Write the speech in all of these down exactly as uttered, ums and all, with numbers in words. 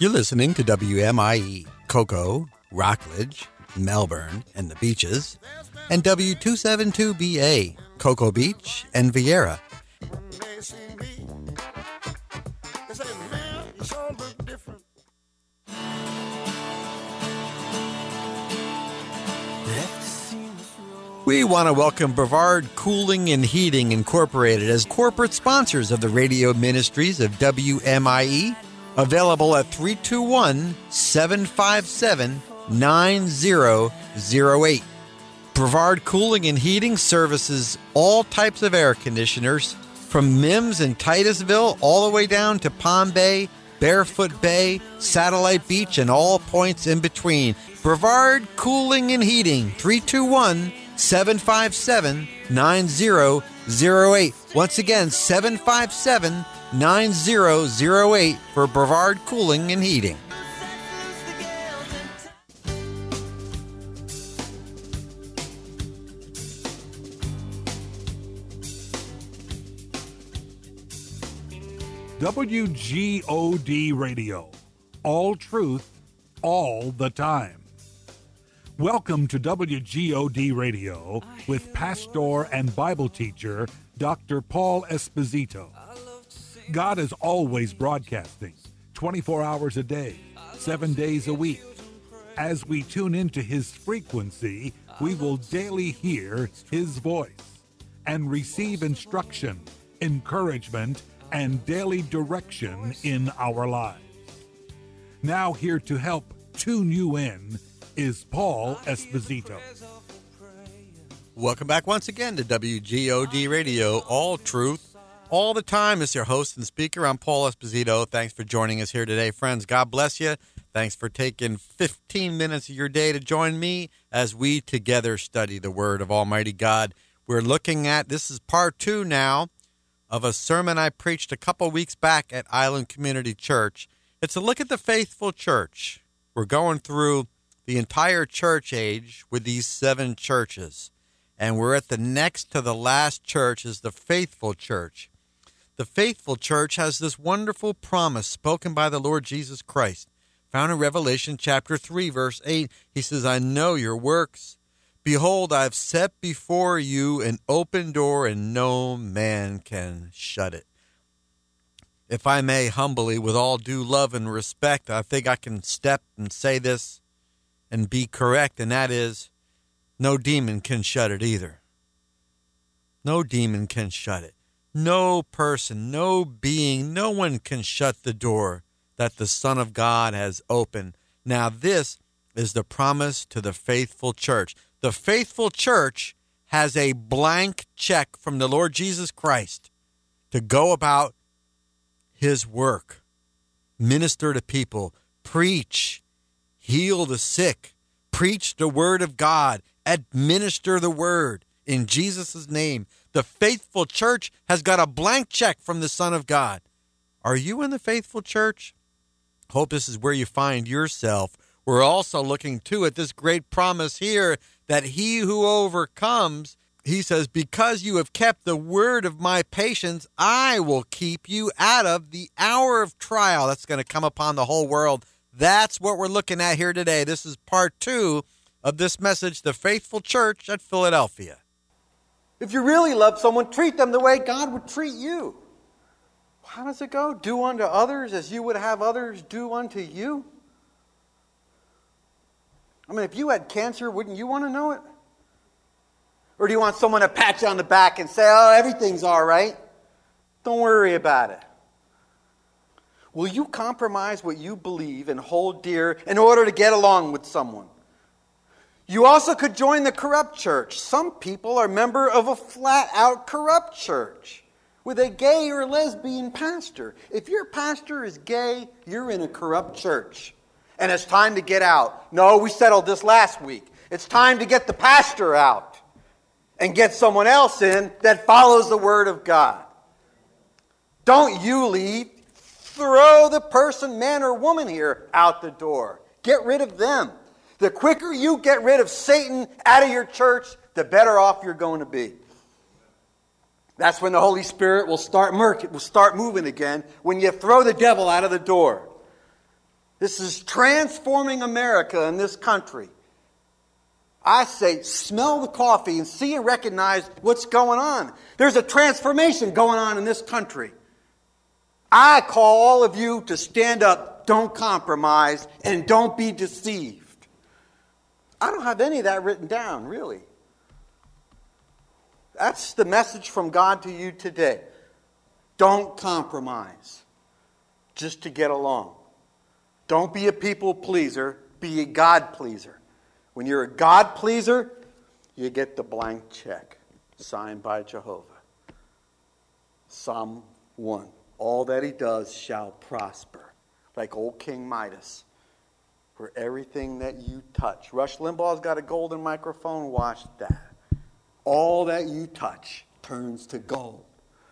You're listening to W M I E, Cocoa, Rockledge, Melbourne, and the Beaches, and W two seventy-two B A, Cocoa Beach and Vieira. We want to welcome Brevard Cooling and Heating Incorporated as corporate sponsors of the radio ministries of W M I E, available at three two one, seven five seven, nine zero zero eight. Brevard Cooling and Heating services all types of air conditioners, from Mims and Titusville all the way down to Palm Bay, Barefoot Bay, Satellite Beach, and all points in between. Brevard Cooling and Heating, three two one, seven five seven, nine zero zero eight. Once again, seven five seven, nine zero zero eight for Brevard Cooling and Heating. W G O D Radio. All truth, all the time. Welcome to W G O D Radio with pastor and Bible teacher Doctor Paul Esposito. God is always broadcasting, twenty-four hours a day, seven days a week. As we tune into His frequency, we will daily hear His voice and receive instruction, encouragement, and daily direction in our lives. Now here to help tune you in is Paul Esposito. Welcome back once again to W G O D Radio, all truth, all the time. As your host and speaker, I'm Paul Esposito. Thanks for joining us here today, friends. God bless you. Thanks for taking fifteen minutes of your day to join me as we together study the Word of Almighty God. We're looking at, this is part two now, of a sermon I preached a couple weeks back at Island Community Church. It's a look at the faithful church. We're going through the entire church age with these seven churches. And we're at the next to the last church is the faithful church. The faithful church has this wonderful promise spoken by the Lord Jesus Christ, found in Revelation chapter three, verse eight. He says, I know your works. Behold, I've set before you an open door, and no man can shut it. If I may humbly, with all due love and respect, I think I can step and say this and be correct, and that is, no demon can shut it either. No demon can shut it. No person, no being, no one can shut the door that the Son of God has opened. Now this is the promise to the faithful church. The faithful church has a blank check from the Lord Jesus Christ to go about His work, minister to people, preach, heal the sick, preach the Word of God, administer the Word in Jesus' name. The faithful church has got a blank check from the Son of God. Are you in the faithful church? Hope this is where you find yourself. We're also looking, too, at this great promise here that he who overcomes, he says, because you have kept the word of my patience, I will keep you out of the hour of trial that's going to come upon the whole world. That's what we're looking at here today. This is part two of this message, the faithful church at Philadelphia. If you really love someone, treat them the way God would treat you. How does it go? Do unto others as you would have others do unto you. I mean, if you had cancer, wouldn't you want to know it? Or do you want someone to pat you on the back and say, oh, everything's all right? Don't worry about it. Will you compromise what you believe and hold dear in order to get along with someone? You also could join the corrupt church. Some people are member of a flat-out corrupt church with a gay or lesbian pastor. If your pastor is gay, you're in a corrupt church. And it's time to get out. No, we settled this last week. It's time to get the pastor out and get someone else in that follows the Word of God. Don't you leave. Throw the person, man or woman here, out the door. Get rid of them. The quicker you get rid of Satan out of your church, the better off you're going to be. That's when the Holy Spirit will start, murk, will start moving again, when you throw the devil out of the door. This is transforming America and this country. I say, smell the coffee and see and recognize what's going on. There's a transformation going on in this country. I call all of you to stand up, don't compromise, and don't be deceived. I don't have any of that written down, really. That's the message from God to you today. Don't compromise just to get along. Don't be a people pleaser, be a God pleaser. When you're a God pleaser, you get the blank check signed by Jehovah. Psalm one. All that he does shall prosper. Like old King Midas. For everything that you touch. Rush Limbaugh's got a golden microphone. Watch that. All that you touch turns to gold.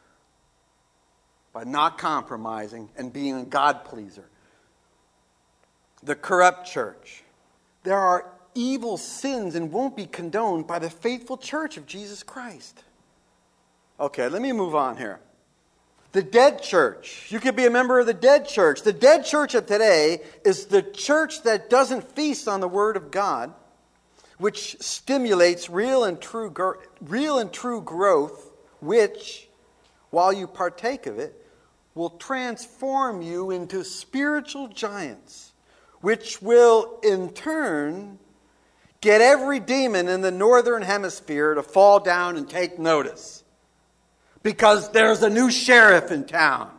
By not compromising and being a God pleaser. The corrupt church. There are evil sins and won't be condoned by the faithful church of Jesus Christ. Okay, let me move on here. The dead church. You could be a member of the dead church. The dead church of today is the church that doesn't feast on the Word of God, which stimulates real and true, gr- real and true growth, which, while you partake of it, will transform you into spiritual giants, which will in turn get every demon in the northern hemisphere to fall down and take notice. Because there's a new sheriff in town.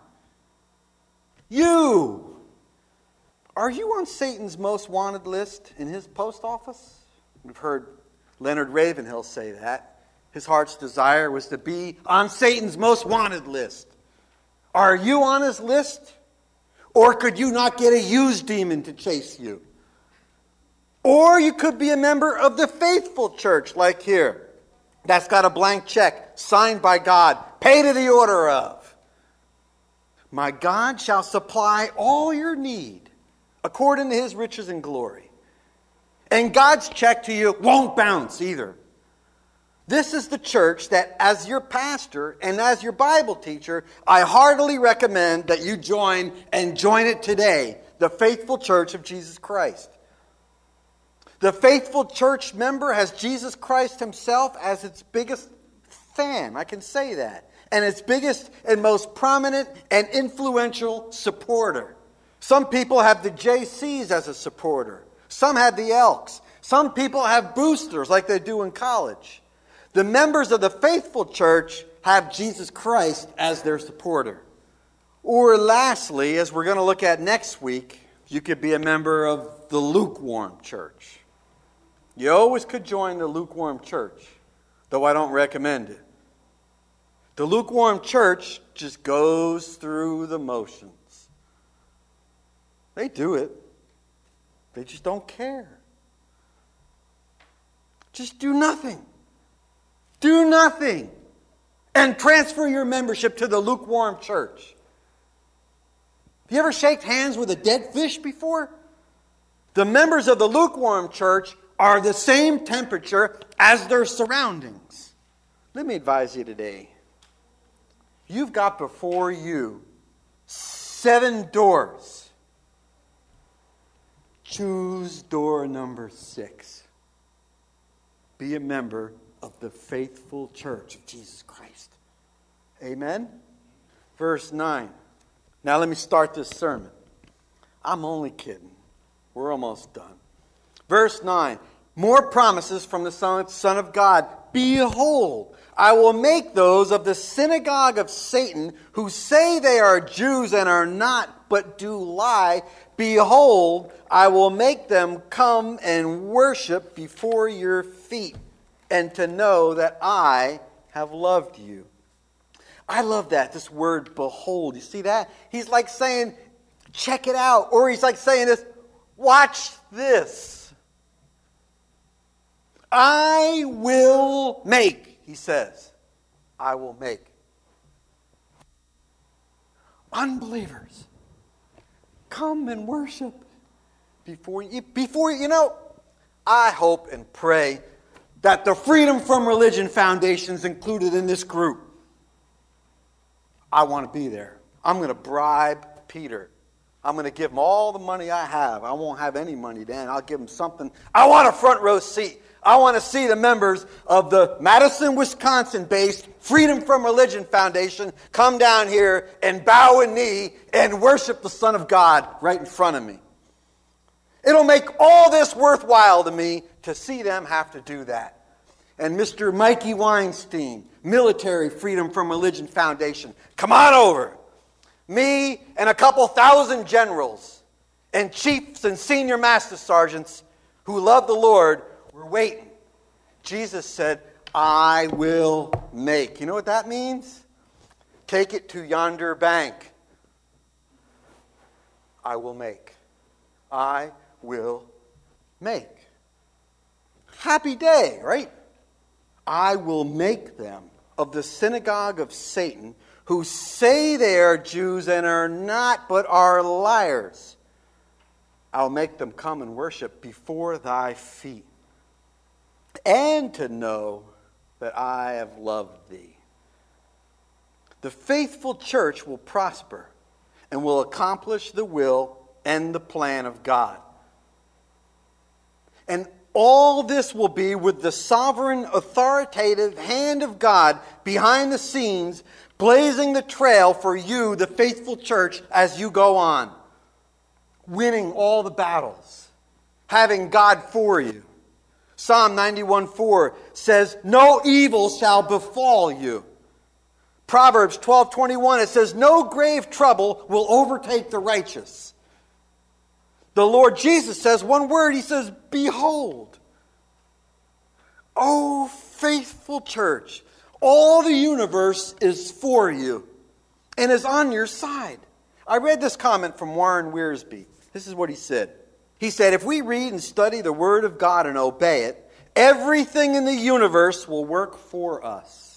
You! Are you on Satan's most wanted list in his post office? We've heard Leonard Ravenhill say that. His heart's desire was to be on Satan's most wanted list. Are you on his list? Or could you not get a used demon to chase you? Or you could be a member of the faithful church, like here. That's got a blank check, signed by God, paid to the order of. My God shall supply all your need, according to his riches and glory. And God's check to you won't bounce either. This is the church that, as your pastor and as your Bible teacher, I heartily recommend that you join, and join it today, the faithful church of Jesus Christ. The faithful church member has Jesus Christ himself as its biggest fan. I can say that. And its biggest and most prominent and influential supporter. Some people have the J Cs as a supporter. Some have the Elks. Some people have boosters like they do in college. The members of the faithful church have Jesus Christ as their supporter. Or lastly, as we're going to look at next week, you could be a member of the lukewarm church. You always could join the lukewarm church, though I don't recommend it. The lukewarm church just goes through the motions. They do it. They just don't care. Just do nothing. Do nothing. And transfer your membership to the lukewarm church. Have you ever shaken hands with a dead fish before? The members of the lukewarm church are the same temperature as their surroundings. Let me advise you today. You've got before you seven doors. Choose door number six. Be a member of the faithful church of Jesus Christ. Amen? Verse nine. Now let me start this sermon. I'm only kidding. We're almost done. Verse nine. More promises from the Son, Son of God. Behold, I will make those of the synagogue of Satan who say they are Jews and are not, but do lie. Behold, I will make them come and worship before your feet, and to know that I have loved you. I love that, this word behold. You see that? He's like saying, check it out. Or he's like saying this, watch this. I will make, he says. I will make. Unbelievers, come and worship before you. Before you know, I hope and pray that the Freedom from Religion Foundation is included in this group. I want to be there. I'm going to bribe Peter I'm going to give them all the money I have. I won't have any money then. I'll give them something. I want a front row seat. I want to see the members of the Madison, Wisconsin-based Freedom from Religion Foundation come down here and bow a knee and worship the Son of God right in front of me. It'll make all this worthwhile to me to see them have to do that. And Mister Mikey Weinstein, Military Freedom from Religion Foundation, come on over. Me and a couple thousand generals and chiefs and senior master sergeants who love the Lord, we're waiting. Jesus said, I will make. You know what that means? Take it to yonder bank. I will make. I will make. Happy day, right? I will make them of the synagogue of Satan, who say they are Jews and are not, but are liars. I'll make them come and worship before thy feet, and to know that I have loved thee. The faithful church will prosper and will accomplish the will and the plan of God. And all this will be with the sovereign, authoritative hand of God behind the scenes, blazing the trail for you, the faithful church, as you go on. Winning all the battles. Having God for you. Psalm ninety-one four says, no evil shall befall you. Proverbs twelve twenty-one, it says, no grave trouble will overtake the righteous. The Lord Jesus says one word, he says, behold. Oh, faithful church, all the universe is for you and is on your side. I read this comment from Warren Wiersbe. This is what he said. He said, if we read and study the Word of God and obey it, everything in the universe will work for us.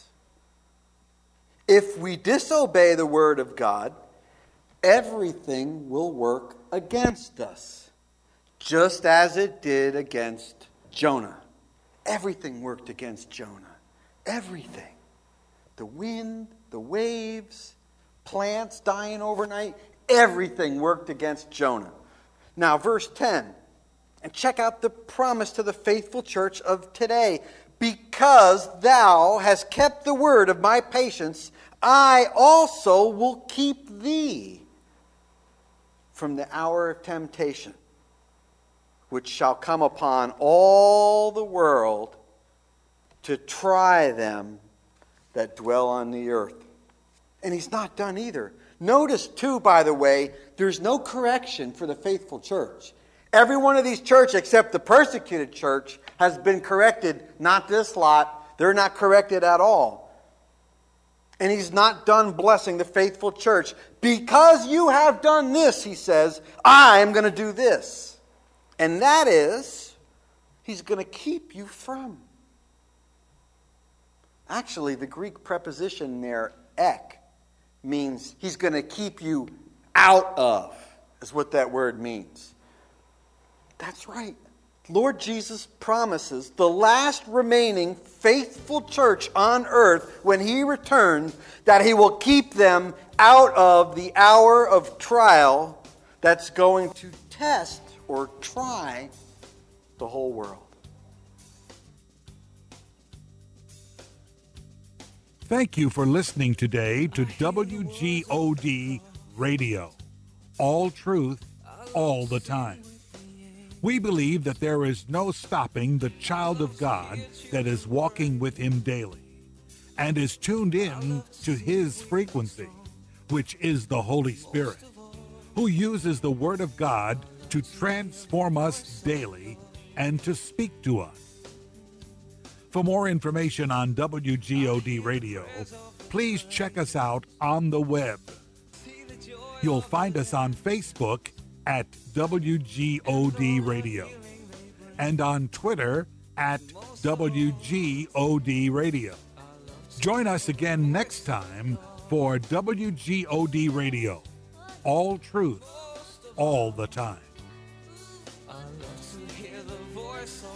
If we disobey the Word of God, everything will work against us, just as it did against Jonah. Everything worked against Jonah. Everything. The wind, the waves, plants dying overnight, everything worked against Jonah. Now, verse ten, and check out the promise to the faithful church of today. Because thou hast kept the word of my patience, I also will keep thee from the hour of temptation, which shall come upon all the world to try them that dwell on the earth. And he's not done either. Notice, too, by the way, there's no correction for the faithful church. Every one of these churches, except the persecuted church, has been corrected. Not this lot. They're not corrected at all. And he's not done blessing the faithful church. Because you have done this, he says, I am going to do this. And that is, he's going to keep you from. Actually, the Greek preposition there, ek, means he's going to keep you out of, is what that word means. That's right. Lord Jesus promises the last remaining faithful church on earth when he returns that he will keep them out of the hour of trial that's going to test or try the whole world. Thank you for listening today to W G O D Radio. All truth, all the time. We believe that there is no stopping the child of God that is walking with him daily and is tuned in to his frequency, which is the Holy Spirit, who uses the Word of God to transform us daily and to speak to us. For more information on W G O D Radio, please check us out on the web. You'll find us on Facebook at W G O D Radio and on Twitter at W G O D Radio. Join us again next time for W G O D Radio. All truth, all the time. I love to hear the voice